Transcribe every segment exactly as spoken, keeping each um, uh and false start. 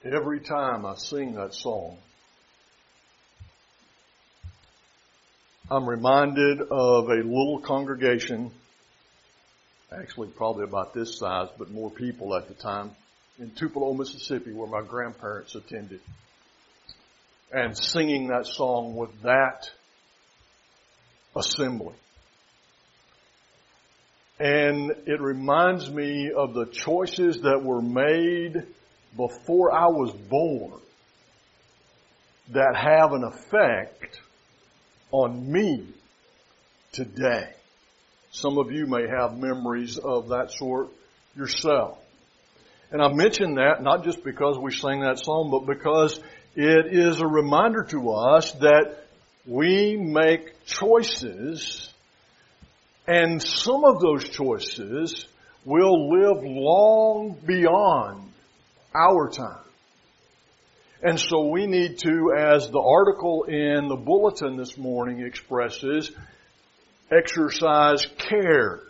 Every time I sing that song, I'm reminded of a little congregation, actually probably about this size, but more people at the time, in Tupelo, Mississippi, where my grandparents attended. And singing that song with that assembly. And it reminds me of the choices that were made before I was born that have an effect on me today. Some of you may have memories of that sort yourself. And I mention that not just because we sang that song, but because it is a reminder to us that we make choices, and some of those choices will live long beyond our time. And so we need to, as the article in the bulletin this morning expresses, exercise care.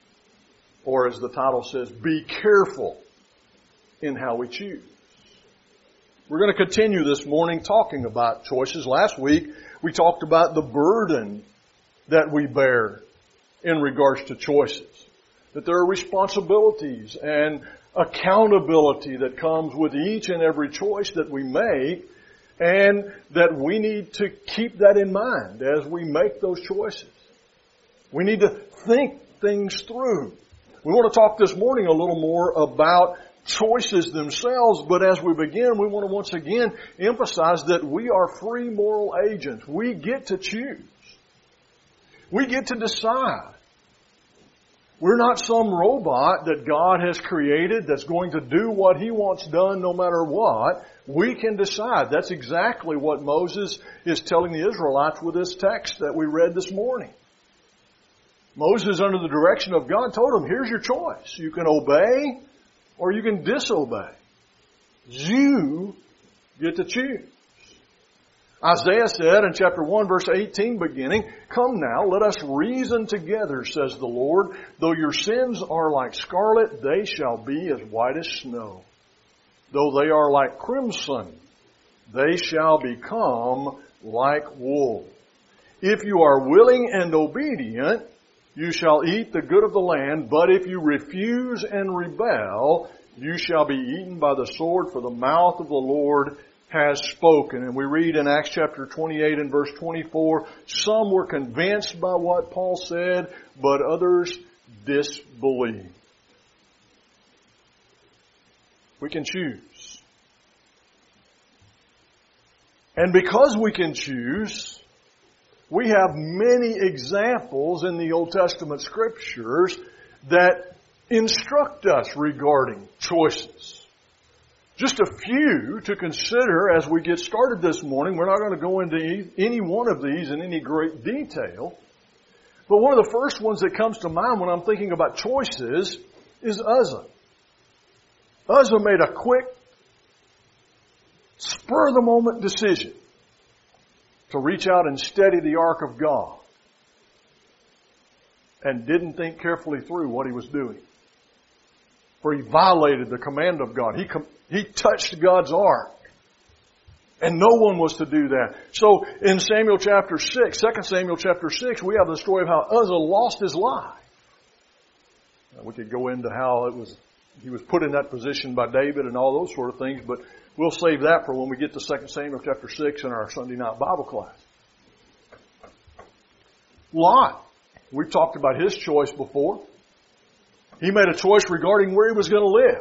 Or as the title says, be careful in how we choose. We're going to continue this morning talking about choices. Last week we talked about the burden that we bear in regards to choices. That there are responsibilities and accountability that comes with each and every choice that we make, and that we need to keep that in mind as we make those choices. We need to think things through. We want to talk this morning a little more about choices themselves, but as we begin, we want to once again emphasize that we are free moral agents. We get to choose. We get to decide. We're not some robot that God has created that's going to do what He wants done no matter what. We can decide. That's exactly what Moses is telling the Israelites with this text that we read this morning. Moses, under the direction of God, told them, here's your choice. You can obey or you can disobey. You get to choose. Isaiah said in chapter one, verse eighteen, beginning, "Come now, let us reason together, says the Lord. Though your sins are like scarlet, they shall be as white as snow. Though they are like crimson, they shall become like wool. If you are willing and obedient, you shall eat the good of the land. But if you refuse and rebel, you shall be eaten by the sword, for the mouth of the Lord has spoken." And we read in Acts chapter twenty-eight and verse twenty-four, some were convinced by what Paul said, but others disbelieved. We can choose. And because we can choose, we have many examples in the Old Testament Scriptures that instruct us regarding choices. Just a few to consider as we get started this morning. We're not going to go into any one of these in any great detail. But one of the first ones that comes to mind when I'm thinking about choices is Uzzah. Uzzah made a quick, spur-of-the-moment decision to reach out and steady the ark of God, and didn't think carefully through what he was doing. For he violated the command of God. He com- he touched God's ark. And no one was to do that. So in Samuel chapter six, Second Samuel chapter six, we have the story of how Uzzah lost his life. Now, we could go into how it was he was put in that position by David and all those sort of things, but we'll save that for when we get to Second Samuel chapter six in our Sunday night Bible class. Lot. We've talked about his choice before. He made a choice regarding where he was going to live.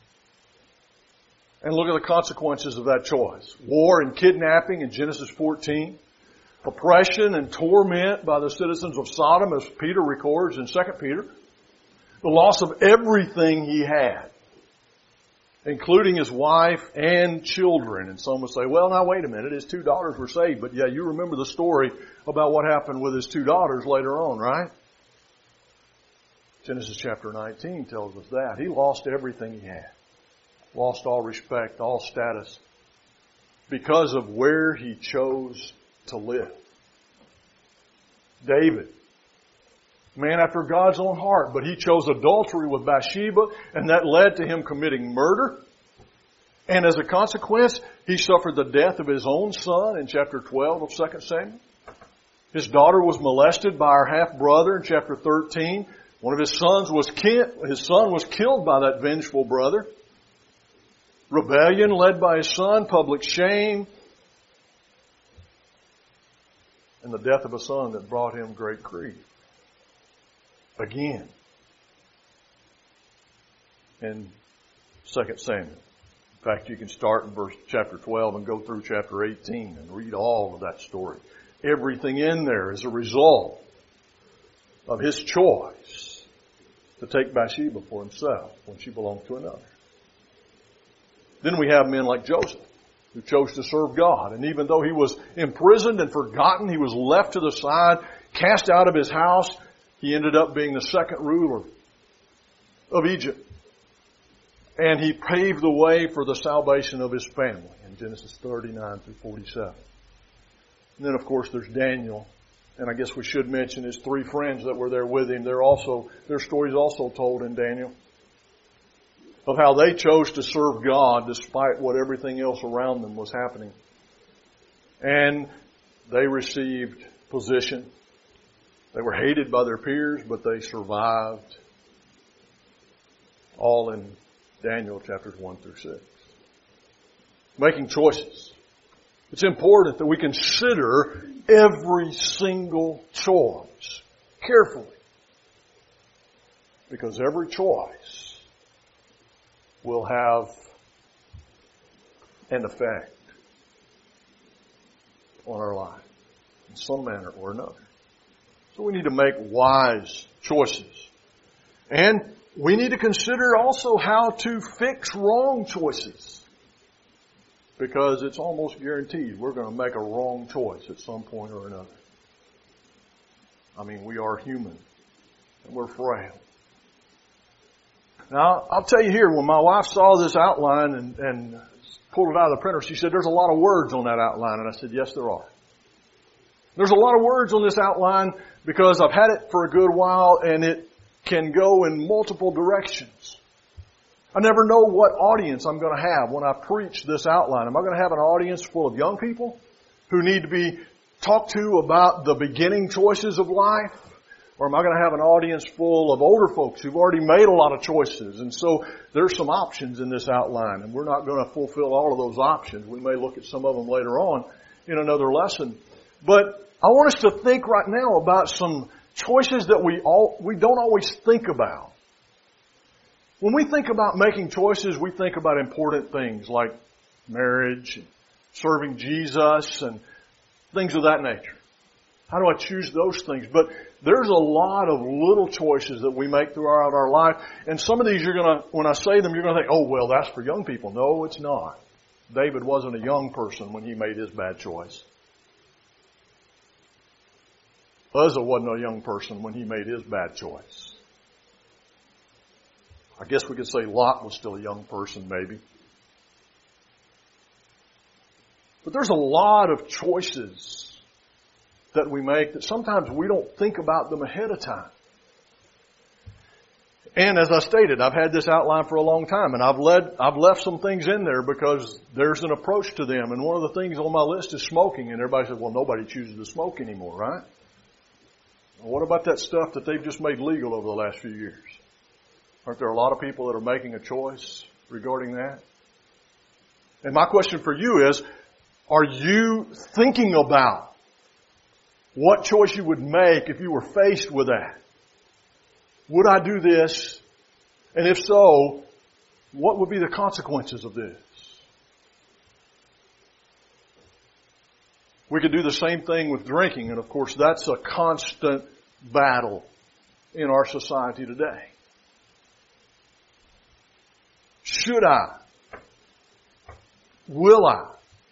And look at the consequences of that choice. War and kidnapping in Genesis fourteen. Oppression and torment by the citizens of Sodom, as Peter records in Second Peter. The loss of everything he had, including his wife and children. And some would say, well, now wait a minute, his two daughters were saved. But yeah, you remember the story about what happened with his two daughters later on, right? Genesis chapter nineteen tells us that. He lost everything he had. Lost all respect, all status, because of where he chose to live. David, man after God's own heart, but he chose adultery with Bathsheba, and that led to him committing murder. And as a consequence, he suffered the death of his own son in chapter twelve of Second Samuel. His daughter was molested by her half-brother in chapter thirteen. One of his sons was ki- his son was killed by that vengeful brother. Rebellion led by his son, public shame, and the death of a son that brought him great grief. Again, in Second Samuel. In fact, you can start in verse chapter twelve and go through chapter eighteen and read all of that story. Everything in there is a result of his choice to take Bathsheba for himself when she belonged to another. Then we have men like Joseph, who chose to serve God. And even though he was imprisoned and forgotten, he was left to the side, cast out of his house, he ended up being the second ruler of Egypt. And he paved the way for the salvation of his family in Genesis thirty-nine through forty-seven. And then, of course, there's Daniel. And I guess we should mention his three friends that were there with him. They're also, their stories also told in Daniel of how they chose to serve God despite what everything else around them was happening. And they received position. They were hated by their peers, but they survived. All in Daniel chapters one through six. Making choices. It's important that we consider every single choice carefully. Because every choice will have an effect on our life in some manner or another. So we need to make wise choices. And we need to consider also how to fix wrong choices. Because it's almost guaranteed we're going to make a wrong choice at some point or another. I mean, we are human. And we're frail. Now, I'll tell you here, when my wife saw this outline and, and pulled it out of the printer, she said, there's a lot of words on that outline. And I said, yes, there are. There's a lot of words on this outline because I've had it for a good while and it can go in multiple directions. I never know what audience I'm going to have when I preach this outline. Am I going to have an audience full of young people who need to be talked to about the beginning choices of life? Or am I going to have an audience full of older folks who've already made a lot of choices? And so there's some options in this outline, and we're not going to fulfill all of those options. We may look at some of them later on in another lesson. But I want us to think right now about some choices that we all, we don't always think about. When we think about making choices, we think about important things like marriage, and serving Jesus, and things of that nature. How do I choose those things? But there's a lot of little choices that we make throughout our life. And some of these you're going to, when I say them, you're going to think, oh, well, that's for young people. No, it's not. David wasn't a young person when he made his bad choice. Uzzah wasn't a young person when he made his bad choice. I guess we could say Lot was still a young person, maybe. But there's a lot of choices that we make that sometimes we don't think about them ahead of time. And as I stated, I've had this outline for a long time, and I've led, I've left some things in there because there's an approach to them. And one of the things on my list is smoking. And everybody says, well, nobody chooses to smoke anymore, right? Well, what about that stuff that they've just made legal over the last few years? Aren't there a lot of people that are making a choice regarding that? And my question for you is, are you thinking about what choice you would make if you were faced with that? Would I do this? And if so, what would be the consequences of this? We could do the same thing with drinking, and of course that's a constant battle in our society today. Should I? Will I?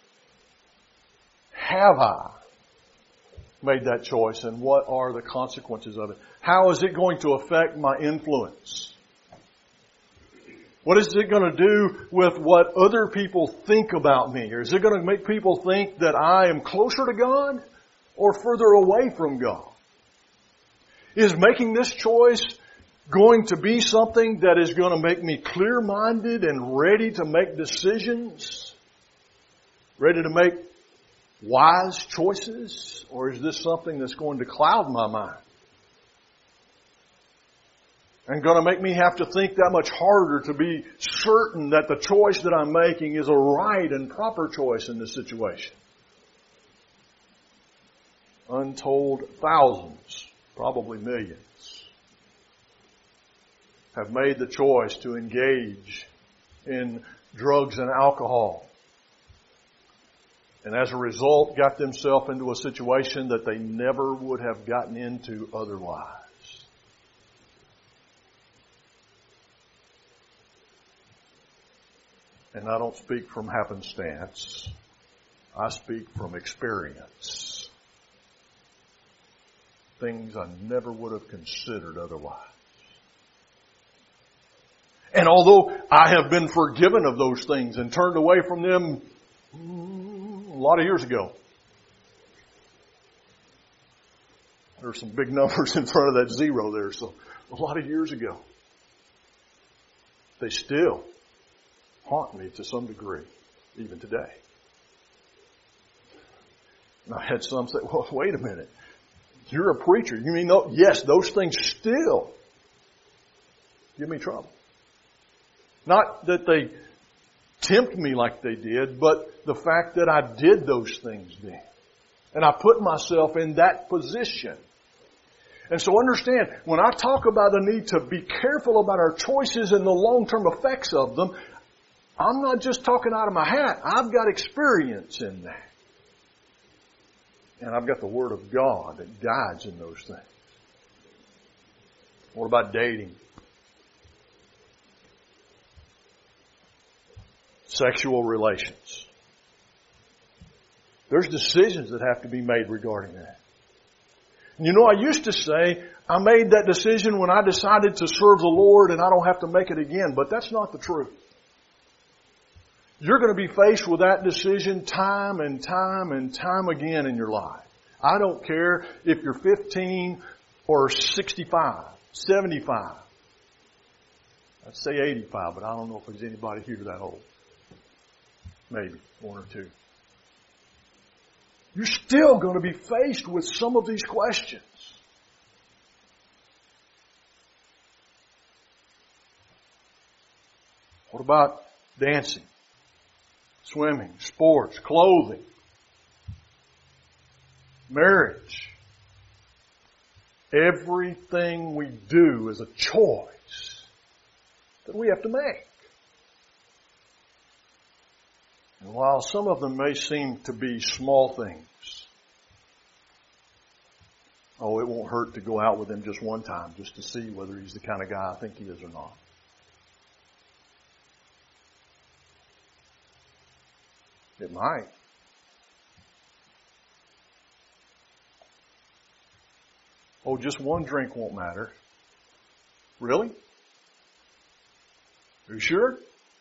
Have I made that choice, and what are the consequences of it? How is it going to affect my influence? What is it going to do with what other people think about me? Or is it going to make people think that I am closer to God or further away from God? Is making this choice going to be something that is going to make me clear-minded and ready to make decisions? Ready to make wise choices? Or is this something that's going to cloud my mind? And going to make me have to think that much harder to be certain that the choice that I'm making is a right and proper choice in this situation? Untold thousands, probably millions, have made the choice to engage in drugs and alcohol. And as a result, got themselves into a situation that they never would have gotten into otherwise. And I don't speak from happenstance. I speak from experience. Things I never would have considered otherwise. And although I have been forgiven of those things and turned away from them a lot of years ago, there's some big numbers in front of that zero there, so a lot of years ago, they still haunt me to some degree, even today. And I had some say, well, wait a minute. You're a preacher. You mean, no? Yes, those things still give me trouble. Not that they tempt me like they did, but the fact that I did those things then. And I put myself in that position. And so understand, when I talk about the need to be careful about our choices and the long-term effects of them, I'm not just talking out of my hat. I've got experience in that. And I've got the Word of God that guides in those things. What about dating? Sexual relations. There's decisions that have to be made regarding that. And you know, I used to say, I made that decision when I decided to serve the Lord and I don't have to make it again. But that's not the truth. You're going to be faced with that decision time and time and time again in your life. I don't care if you're fifteen or sixty-five, seventy-five. I'd say eighty-five, but I don't know if there's anybody here that old. Maybe one or two. You're still going to be faced with some of these questions. What about dancing? Swimming, sports, clothing, marriage. Everything we do is a choice that we have to make. And while some of them may seem to be small things, oh, it won't hurt to go out with him just one time just to see whether he's the kind of guy I think he is or not. It might. Oh, just one drink won't matter. Really? Are you sure?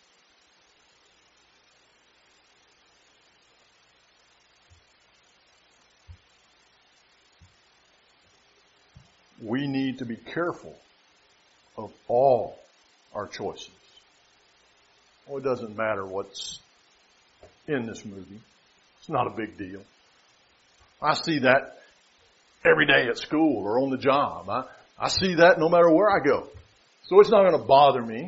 We need to be careful of all our choices. Well, it doesn't matter what's in this movie. It's not a big deal. I see that every day at school or on the job. I, I see that no matter where I go. So it's not going to bother me.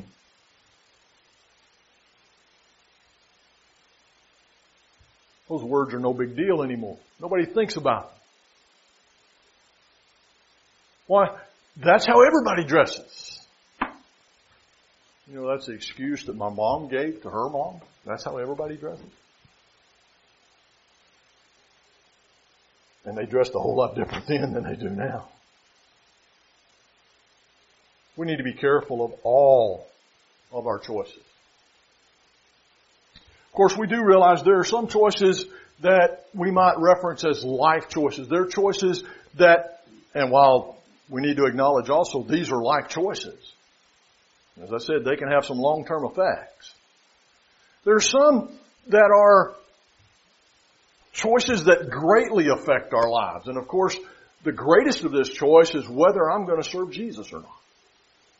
Those words are no big deal anymore. Nobody thinks about them. Why? That's how everybody dresses. You know, that's the excuse that my mom gave to her mom. That's how everybody dresses. And they dressed a whole lot different then than they do now. We need to be careful of all of our choices. Of course, we do realize there are some choices that we might reference as life choices. There are choices that, and while we need to acknowledge also these are life choices, as I said, they can have some long-term effects. There are some that are choices that greatly affect our lives. And of course, the greatest of this choice is whether I'm going to serve Jesus or not.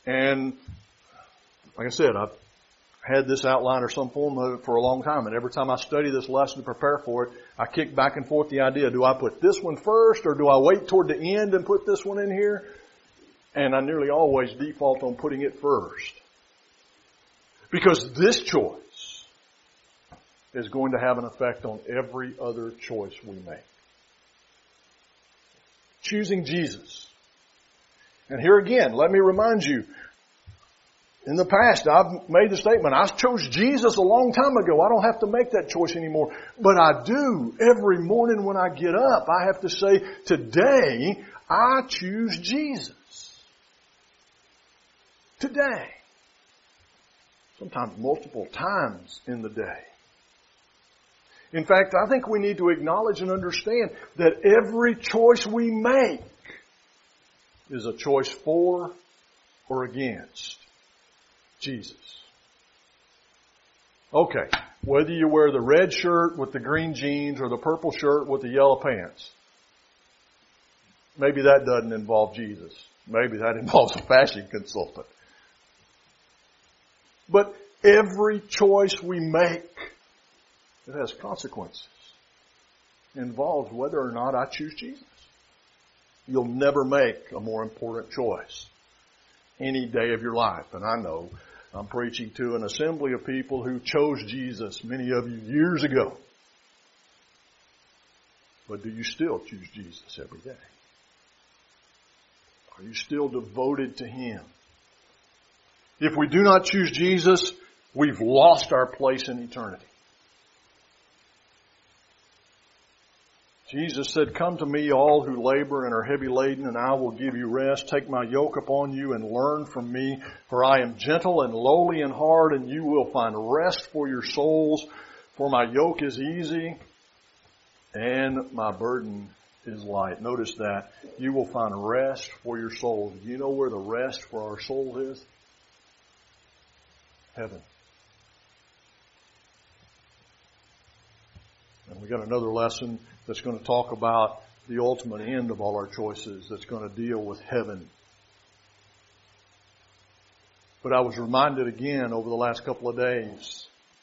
And like I said, I've had this outline or some form of it for a long time. And every time I study this lesson to prepare for it, I kick back and forth the idea, do I put this one first or do I wait toward the end and put this one in here? And I nearly always default on putting it first. Because this choice is going to have an effect on every other choice we make. Choosing Jesus. And here again, let me remind you, in the past, I've made the statement, I chose Jesus a long time ago. I don't have to make that choice anymore. But I do. Every morning when I get up, I have to say, today, I choose Jesus. Today. Sometimes multiple times in the day. In fact, I think we need to acknowledge and understand that every choice we make is a choice for or against Jesus. Okay, whether you wear the red shirt with the green jeans or the purple shirt with the yellow pants, maybe that doesn't involve Jesus. Maybe that involves a fashion consultant. But every choice we make that has consequences involves whether or not I choose Jesus. You'll never make a more important choice any day of your life. And I know I'm preaching to an assembly of people who chose Jesus, many of you years ago. But do you still choose Jesus every day? Are you still devoted to Him? If we do not choose Jesus, we've lost our place in eternity. Jesus said, "Come to me, all who labor and are heavy laden, and I will give you rest. Take my yoke upon you and learn from me, for I am gentle and lowly in heart, and you will find rest for your souls. For my yoke is easy and my burden is light." Notice that. You will find rest for your souls. Do you know where the rest for our souls is? Heaven. And we got another lesson that's going to talk about the ultimate end of all our choices, that's going to deal with heaven. But I was reminded again over the last couple of days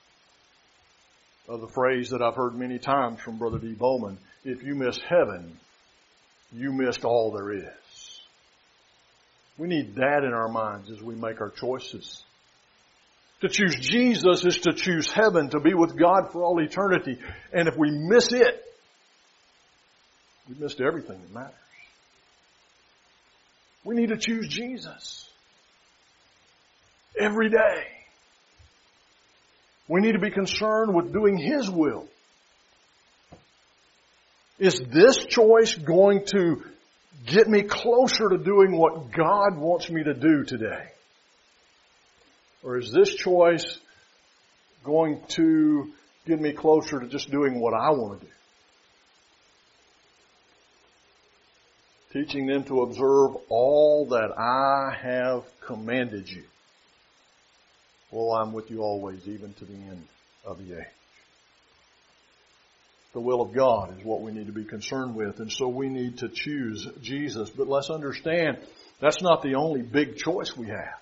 of the phrase that I've heard many times from Brother D. Bowman: if you miss heaven, you missed all there is. We need that in our minds as we make our choices. To choose Jesus is to choose heaven, to be with God for all eternity. And if we miss it, we've missed everything that matters. We need to choose Jesus every day. We need to be concerned with doing His will. Is this choice going to get me closer to doing what God wants me to do today? Or is this choice going to get me closer to just doing what I want to do? Teaching them to observe all that I have commanded you. Well, I'm with you always, even to the end of the age. The will of God is what we need to be concerned with, and so we need to choose Jesus. But let's understand, that's not the only big choice we have.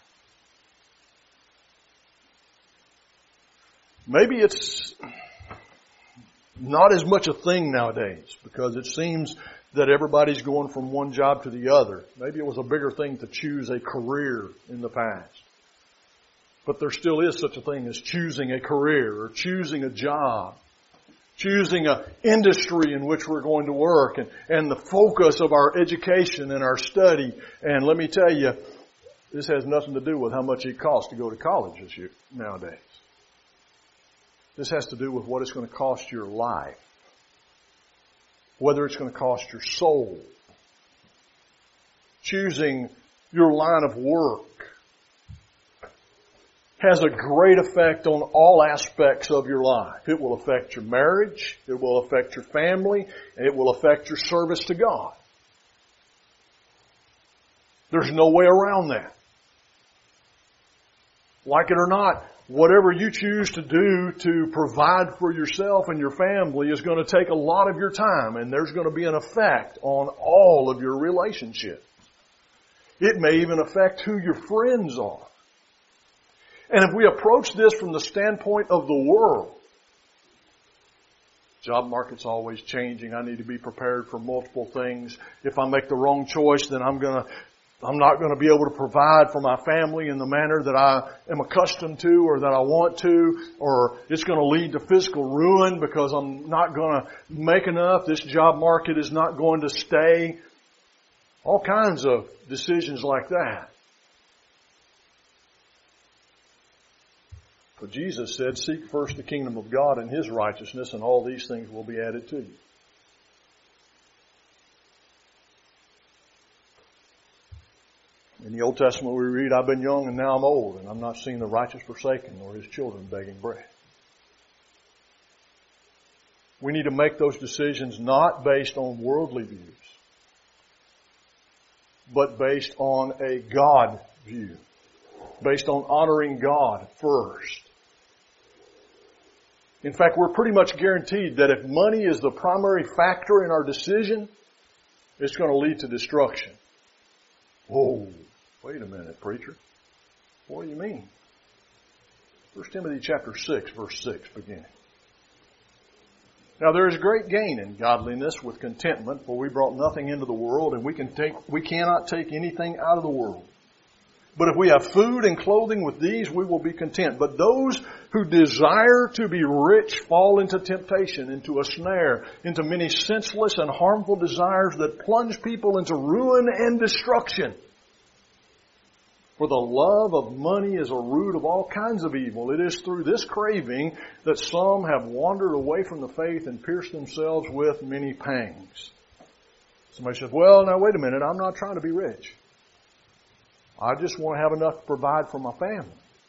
Maybe it's not as much a thing nowadays because it seems that everybody's going from one job to the other. Maybe it was a bigger thing to choose a career in the past. But there still is such a thing as choosing a career or choosing a job, choosing an industry in which we're going to work, and, and the focus of our education and our study. And let me tell you, this has nothing to do with how much it costs to go to college this year, nowadays. This has to do with what it's going to cost your life. Whether it's going to cost your soul. Choosing your line of work has a great effect on all aspects of your life. It will affect your marriage. It will affect your family. And it will affect your service to God. There's no way around that. Like it or not, whatever you choose to do to provide for yourself and your family is going to take a lot of your time, and there's going to be an effect on all of your relationships. It may even affect who your friends are. And if we approach this from the standpoint of the world, job market's always changing. I need to be prepared for multiple things. If I make the wrong choice, then I'm gonna, I'm not gonna be able to provide for my family in the manner that I am accustomed to or that I want to, or it's gonna lead to physical ruin because I'm not gonna make enough. This job market is not going to stay. All kinds of decisions like that. But Jesus said, seek first the kingdom of God and His righteousness, and all these things will be added to you. In the Old Testament we read, I've been young and now I'm old, and I'm not seeing the righteous forsaken, nor his children begging bread. We need to make those decisions not based on worldly views, but based on a God view. Based on honoring God first. In fact, we're pretty much guaranteed that if money is the primary factor in our decision, it's going to lead to destruction. Whoa, wait a minute, preacher. What do you mean? First Timothy chapter six, verse six, beginning. Now there is great gain in godliness with contentment, for we brought nothing into the world, and we can take, we cannot take anything out of the world. But if we have food and clothing with these, we will be content. But those who desire to be rich fall into temptation, into a snare, into many senseless and harmful desires that plunge people into ruin and destruction. For the love of money is a root of all kinds of evil. It is through this craving that some have wandered away from the faith and pierced themselves with many pangs. Somebody says, well, now wait a minute, I'm not trying to be rich. I just want to have enough to provide for my family.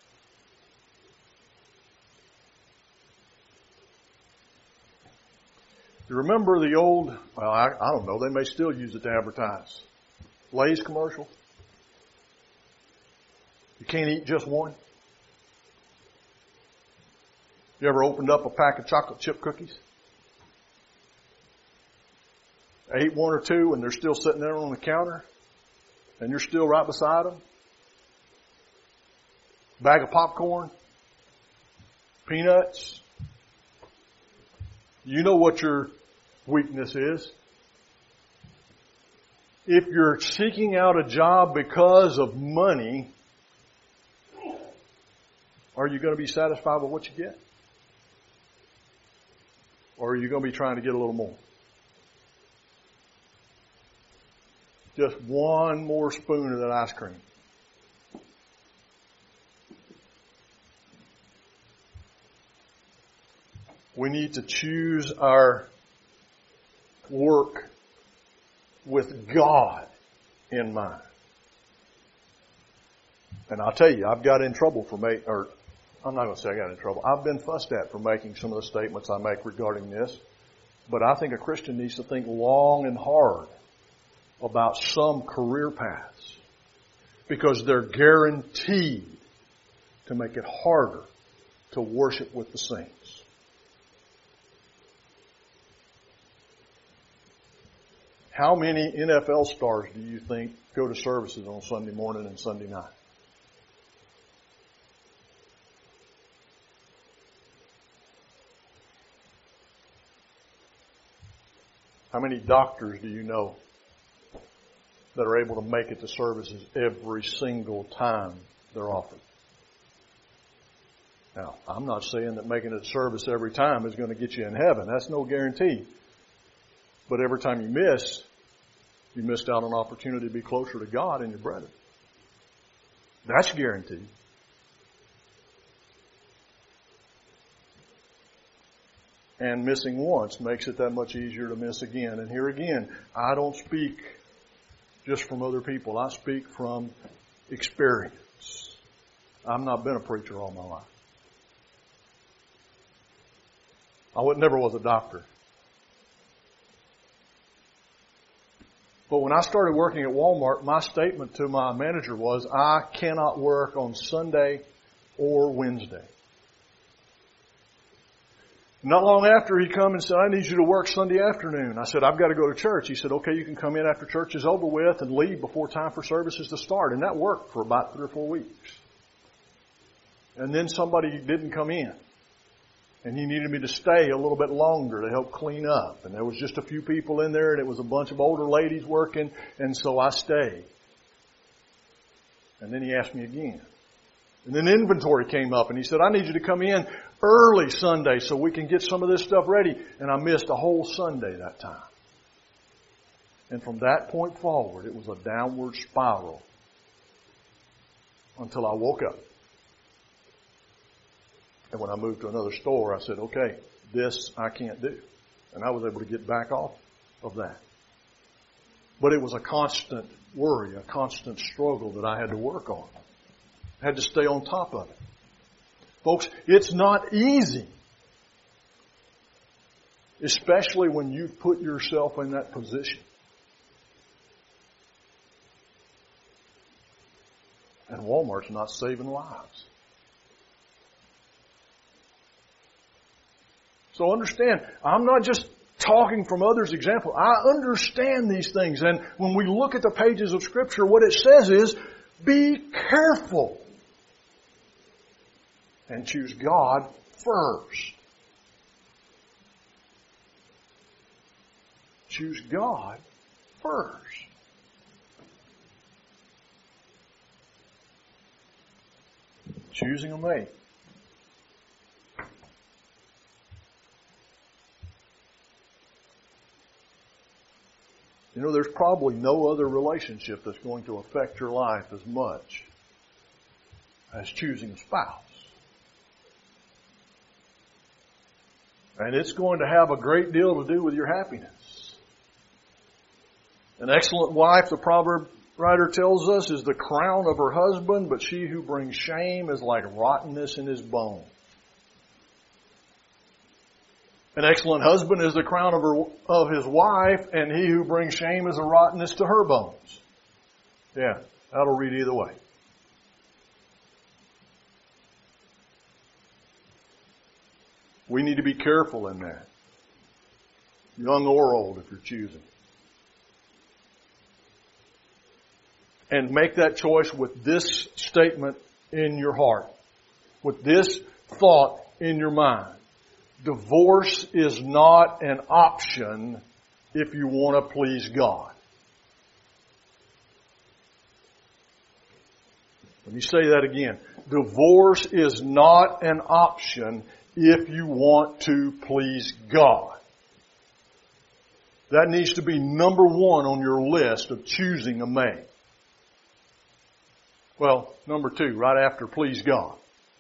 You remember the old, well, I, I don't know, they may still use it to advertise. Lay's commercial. You can't eat just one. You ever opened up a pack of chocolate chip cookies? Ate one or two and they're still sitting there on the counter? And you're still right beside them? Bag of popcorn? Peanuts? You know what your weakness is. If you're seeking out a job because of money, are you going to be satisfied with what you get? Or are you going to be trying to get a little more? Just one more spoon of that ice cream. We need to choose our work with God in mind. And I'll tell you, I've got in trouble for making, or I'm not going to say I got in trouble. I've been fussed at for making some of the statements I make regarding this. But I think a Christian needs to think long and hard about some career paths, because they're guaranteed to make it harder to worship with the saints. How many N F L stars do you think go to services on Sunday morning and Sunday night? How many doctors do you know that are able to make it to services every single time they're offered? Now, I'm not saying that making it to service every time is going to get you in heaven. That's no guarantee. But every time you miss, you missed out on an opportunity to be closer to God and your brethren. That's guaranteed. And missing once makes it that much easier to miss again. And here again, I don't speak just from other people. I speak from experience. I've not been a preacher all my life. I would, never was a doctor. But when I started working at Walmart, my statement to my manager was, I cannot work on Sunday or Wednesday. Not long after, he come and said, I need you to work Sunday afternoon. I said, I've got to go to church. He said, okay, you can come in after church is over with and leave before time for services to start. And that worked for about three or four weeks. And then somebody didn't come in. And he needed me to stay a little bit longer to help clean up. And there was just a few people in there, and it was a bunch of older ladies working, and so I stayed. And then he asked me again. And then inventory came up, and he said, I need you to come in early Sunday so we can get some of this stuff ready. And I missed a whole Sunday that time. And from that point forward, it was a downward spiral until I woke up. And when I moved to another store, I said, okay, this I can't do. And I was able to get back off of that. But it was a constant worry, a constant struggle that I had to work on. I had to stay on top of it. Folks, it's not easy. Especially when you've put yourself in that position. And Walmart's not saving lives. So understand, I'm not just talking from others' example. I understand these things. And when we look at the pages of Scripture, what it says is, be careful. And choose God first. Choose God first. Choosing a mate. You know, there's probably no other relationship that's going to affect your life as much as choosing a spouse. And it's going to have a great deal to do with your happiness. An excellent wife, the proverb writer tells us, is the crown of her husband, but she who brings shame is like rottenness in his bones. An excellent husband is the crown of her, of his wife, and he who brings shame is a rottenness to her bones. Yeah, that'll read either way. We need to be careful in that. Young or old, if you're choosing. And make that choice with this statement in your heart. With this thought in your mind. Divorce is not an option if you want to please God. Let me say that again. Divorce is not an option if you want to please God. That needs to be number one on your list of choosing a mate. Well, number two, right after please God.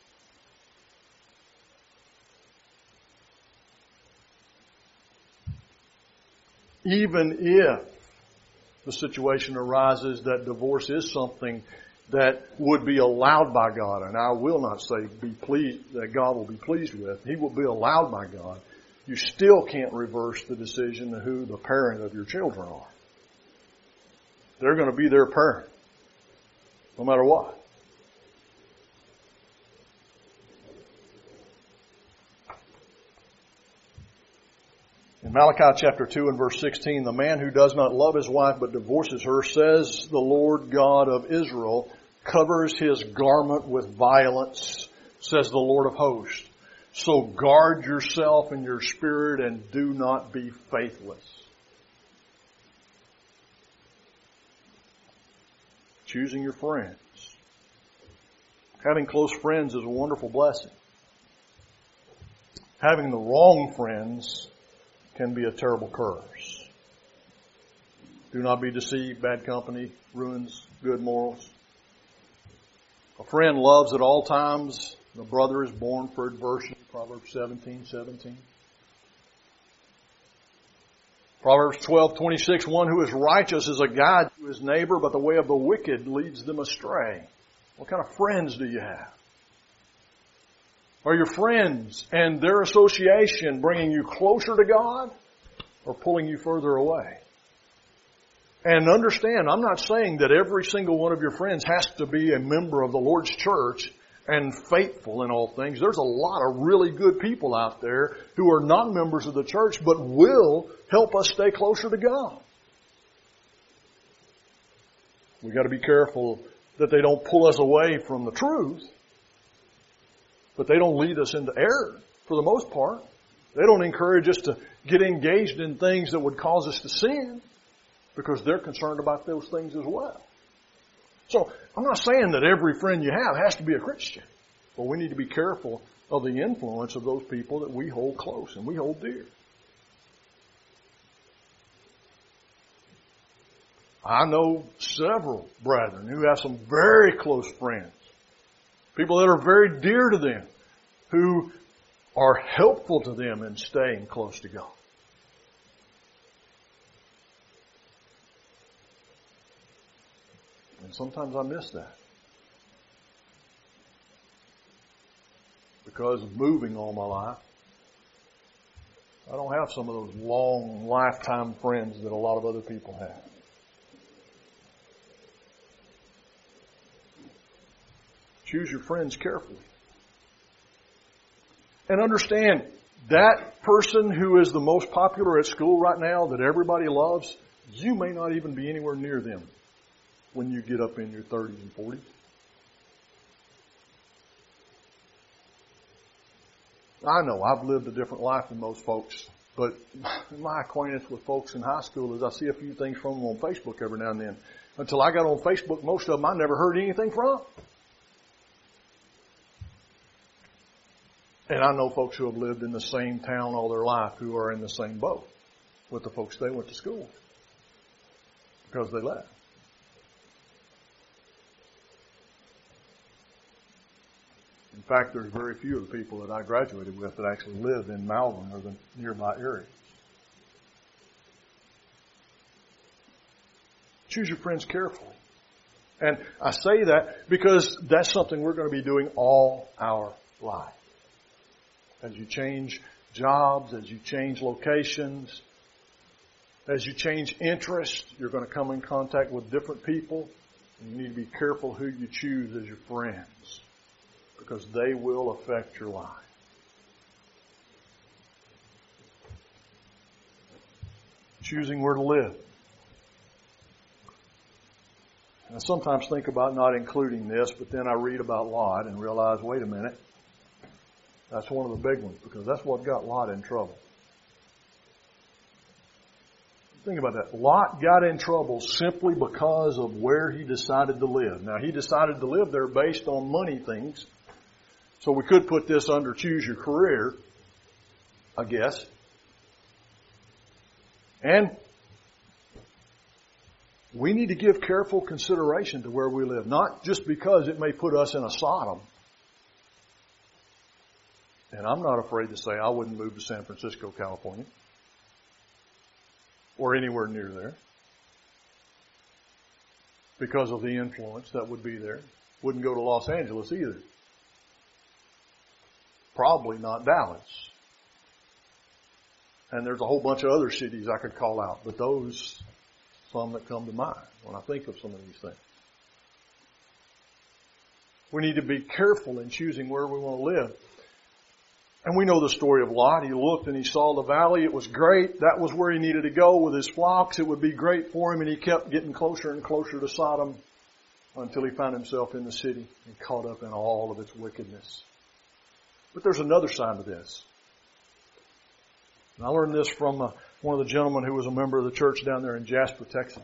Even if the situation arises that divorce is something that would be allowed by God, and I will not say be pleased, that God will be pleased with, He will be allowed by God, you still can't reverse the decision of who the parent of your children are. They're going to be their parent, no matter what. In Malachi chapter two and verse sixteen, the man who does not love his wife but divorces her, says the Lord God of Israel, covers his garment with violence, says the Lord of hosts. So guard yourself in your spirit and do not be faithless. Choosing your friends. Having close friends is a wonderful blessing. Having the wrong friends can be a terrible curse. Do not be deceived. Bad company ruins good morals. A friend loves at all times. The brother is born for adversity. Proverbs seventeen seventeen. Proverbs twelve twenty-six. One who is righteous is a guide to his neighbor, but the way of the wicked leads them astray. What kind of friends do you have? Are your friends and their association bringing you closer to God or pulling you further away? And understand, I'm not saying that every single one of your friends has to be a member of the Lord's church and faithful in all things. There's a lot of really good people out there who are not members of the church but will help us stay closer to God. We've got to be careful that they don't pull us away from the truth, but they don't lead us into error for the most part. They don't encourage us to get engaged in things that would cause us to sin because they're concerned about those things as well. So I'm not saying that every friend you have has to be a Christian, but we need to be careful of the influence of those people that we hold close and we hold dear. I know several brethren who have some very close friends, people that are very dear to them, who are helpful to them in staying close to God. And sometimes I miss that because of moving all my life. I don't have some of those long lifetime friends that a lot of other people have. Choose your friends carefully. And understand, that person who is the most popular at school right now that everybody loves, you may not even be anywhere near them when you get up in your thirties and forties. I know I've lived a different life than most folks, but my acquaintance with folks in high school is I see a few things from them on Facebook every now and then. Until I got on Facebook, most of them I never heard anything from. And I know folks who have lived in the same town all their life who are in the same boat with the folks they went to school with because they left. In fact, there's very few of the people that I graduated with that actually live in Malvern or the nearby areas. Choose your friends carefully. And I say that because that's something we're going to be doing all our life. As you change jobs, as you change locations, as you change interests, you're going to come in contact with different people. And you need to be careful who you choose as your friends, because they will affect your life. Choosing where to live. I sometimes think about not including this, but then I read about Lot and realize, wait a minute, that's one of the big ones, because that's what got Lot in trouble. Think about that. Lot got in trouble simply because of where he decided to live. Now, he decided to live there based on money things. So we could put this under choose your career, I guess. And we need to give careful consideration to where we live, not just because it may put us in a Sodom. And I'm not afraid to say I wouldn't move to San Francisco, California, or anywhere near there, because of the influence that would be there. Wouldn't go to Los Angeles either. Probably not Dallas. And there's a whole bunch of other cities I could call out, but those, some that come to mind when I think of some of these things. We need to be careful in choosing where we want to live. And we know the story of Lot. He looked and he saw the valley. It was great. That was where he needed to go with his flocks. It would be great for him. And he kept getting closer and closer to Sodom until he found himself in the city and caught up in all of its wickedness. But there's another side to this. And I learned this from uh, one of the gentlemen who was a member of the church down there in Jasper, Texas.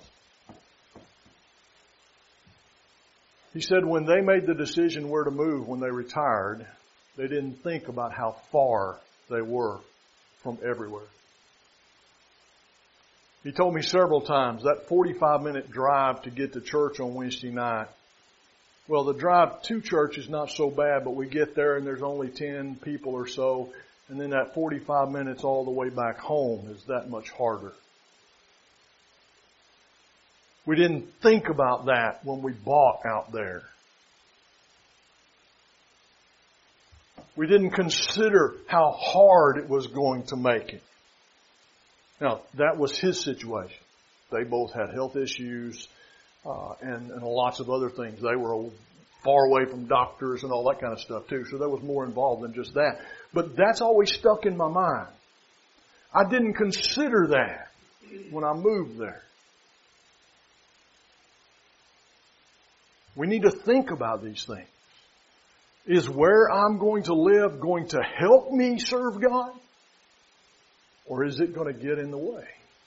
He said when they made the decision where to move when they retired, they didn't think about how far they were from everywhere. He told me several times that forty-five minute drive to get to church on Wednesday night. Well, the drive to church is not so bad, but we get there and there's only ten people or so. And then that forty-five minutes all the way back home is that much harder. We didn't think about that when we bought out there. We didn't consider how hard it was going to make it. Now, that was his situation. They both had health issues uh, and, and lots of other things. They were far away from doctors and all that kind of stuff too. So there was more involved than just that. But that's always stuck in my mind. I didn't consider that when I moved there. We need to think about these things. Is where I'm going to live going to help me serve God? Or is it going to get in the way?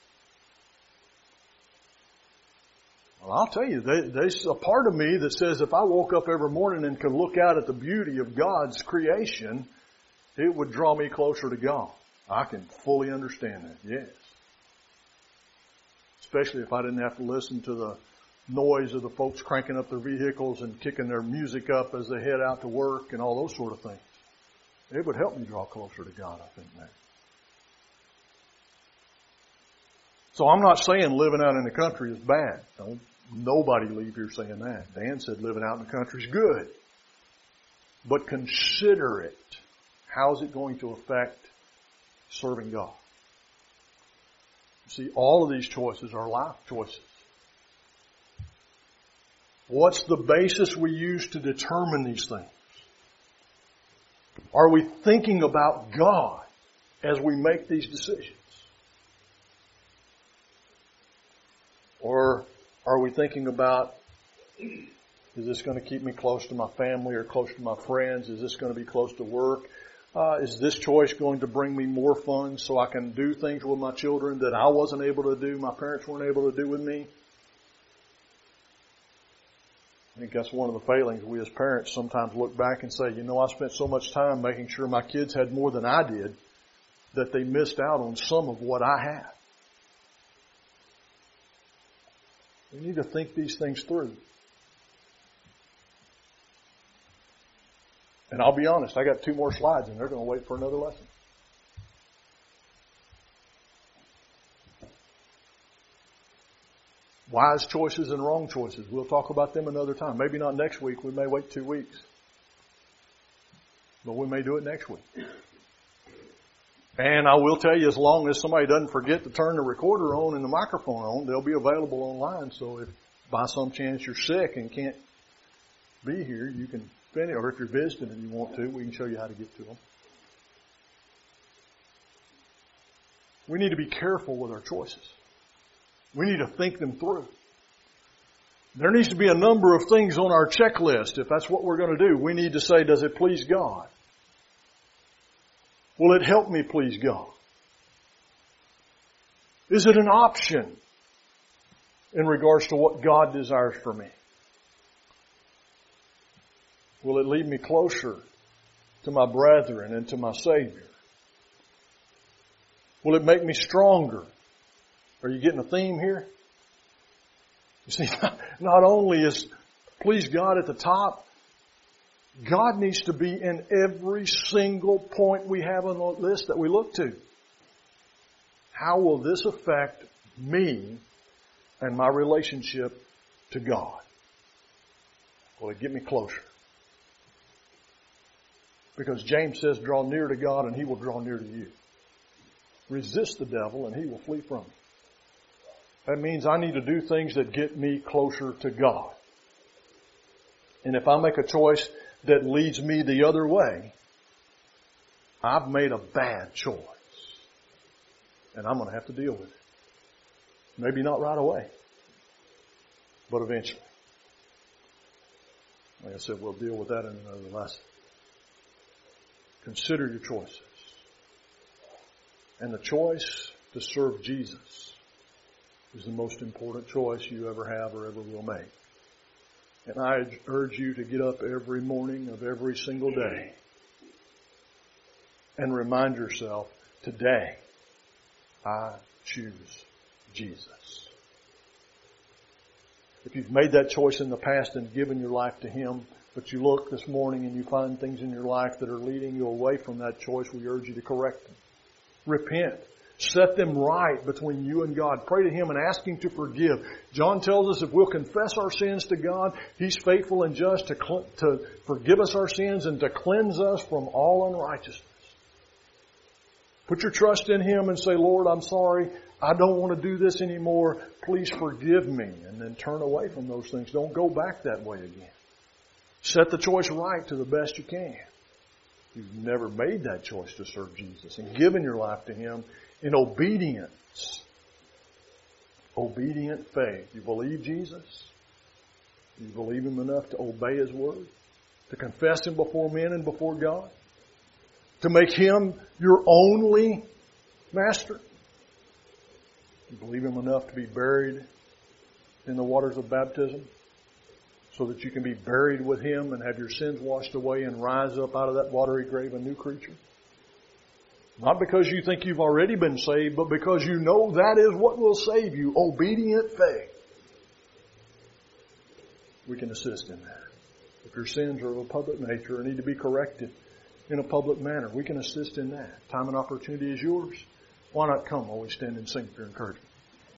Well, I'll tell you, there's a part of me that says if I woke up every morning and could look out at the beauty of God's creation, it would draw me closer to God. I can fully understand that, yes. Especially if I didn't have to listen to the noise of the folks cranking up their vehicles and kicking their music up as they head out to work and all those sort of things. It would help me draw closer to God, I think, man. So I'm not saying living out in the country is bad. Don't nobody leave here saying that. Dan said living out in the country is good. But consider it. How is it going to affect serving God? See, all of these choices are life choices. What's the basis we use to determine these things? Are we thinking about God as we make these decisions? Or are we thinking about, is this going to keep me close to my family or close to my friends? Is this going to be close to work? Uh, is this choice going to bring me more funds so I can do things with my children that I wasn't able to do, my parents weren't able to do with me? I think that's one of the failings. We as parents sometimes look back and say, you know, I spent so much time making sure my kids had more than I did that they missed out on some of what I had. We need to think these things through. And I'll be honest, I got two more slides and they're going to wait for another lesson. Wise choices and wrong choices. We'll talk about them another time. Maybe not next week. We may wait two weeks. But we may do it next week. And I will tell you, as long as somebody doesn't forget to turn the recorder on and the microphone on, they'll be available online. So if by some chance you're sick and can't be here, you can finish. Or if you're visiting and you want to, we can show you how to get to them. We need to be careful with our choices. We need to think them through. There needs to be a number of things on our checklist. If that's what we're going to do, we need to say, does it please God? Will it help me please God? Is it an option in regards to what God desires for me? Will it lead me closer to my brethren and to my Savior? Will it make me stronger? Are you getting a theme here? You see, not only is please God at the top, God needs to be in every single point we have on the list that we look to. How will this affect me and my relationship to God? Will it get me closer? Because James says, draw near to God and He will draw near to you. Resist the devil and he will flee from you. That means I need to do things that get me closer to God. And if I make a choice that leads me the other way, I've made a bad choice. And I'm going to have to deal with it. Maybe not right away, but eventually. Like I said, we'll deal with that in another lesson. Consider your choices. And the choice to serve Jesus is the most important choice you ever have or ever will make. And I urge you to get up every morning of every single day and remind yourself, today, I choose Jesus. If you've made that choice in the past and given your life to Him, but you look this morning and you find things in your life that are leading you away from that choice, we urge you to correct them. Repent. Set them right between you and God. Pray to Him and ask Him to forgive. John tells us if we'll confess our sins to God, He's faithful and just to, cl- to forgive us our sins and to cleanse us from all unrighteousness. Put your trust in Him and say, Lord, I'm sorry. I don't want to do this anymore. Please forgive me. And then turn away from those things. Don't go back that way again. Set the choice right to the best you can. You've never made that choice to serve Jesus and given your life to Him in obedience. Obedient faith. You believe Jesus? You believe Him enough to obey His word? To confess Him before men and before God? To make Him your only master? You believe Him enough to be buried in the waters of baptism so that you can be buried with Him and have your sins washed away and rise up out of that watery grave a new creature? Not because you think you've already been saved, but because you know that is what will save you. Obedient faith. We can assist in that. If your sins are of a public nature or need to be corrected in a public manner, we can assist in that. Time and opportunity is yours. Why not come while we stand and sing for your encouragement?